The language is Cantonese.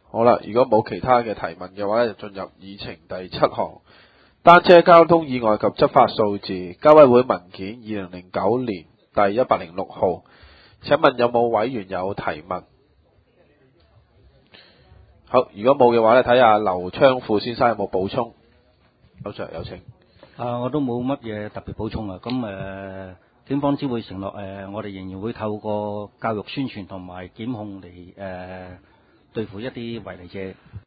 好啦，如果冇其他嘅提問嘅話咧，就進入議程第7項，單車交通意外及執法數字，交委會文件2009年第106號。請問有冇委員有提問？好，如果冇嘅話咧，睇下劉昌富先生有冇補充。劉 Sir 有請。 我都冇乜嘢特別補充啊。咁警方只會承諾我哋仍然會透過教育宣傳同埋檢控嚟對付一啲違例者。